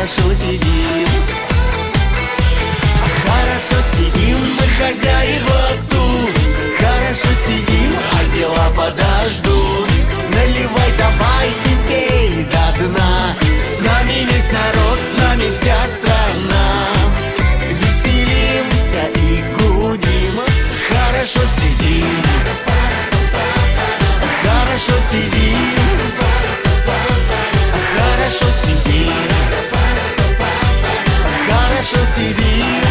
хорошо сидим. Хорошо сидим, мы хозяева тут. Хорошо сидим, а дела подождут. Наливай давай и пей до дна. С нами весь народ, с нами вся страна. Веселимся и гудим. Хорошо сидим. Хорошо сидим. Хорошо сидим. Хорошо сидим.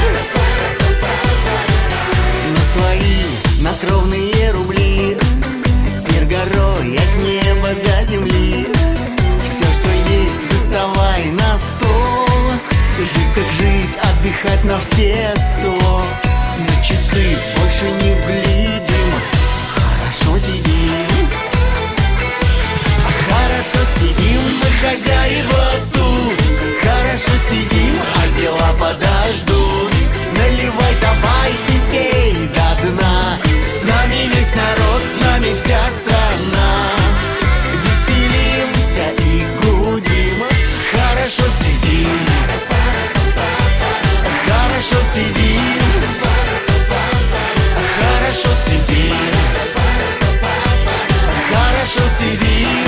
На свои, на кровные рубли, мир горой от неба до земли. Все, что есть, доставай на стол. Жить так жить, отдыхать на все 100. На часы больше не глядим. Хорошо сидим. Хорошо сидим, мы хозяева тут. Хорошо сидим, а дела подождут. Наливай давай и пей до дна. С нами весь народ, с нами вся страна. Веселимся и гудим. Хорошо сидим. Хорошо сидим. Хорошо сидим. Хорошо сидим.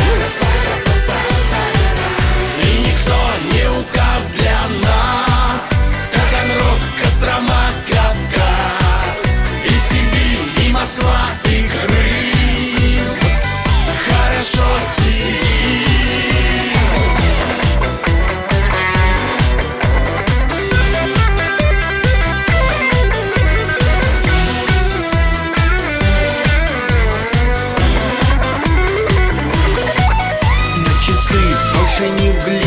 И никто не указ для нас. Таганрог, Кострома, Кавказ, и Сибирь, и Москва, и Крым. Хорошо сидим. На часы больше не глядим.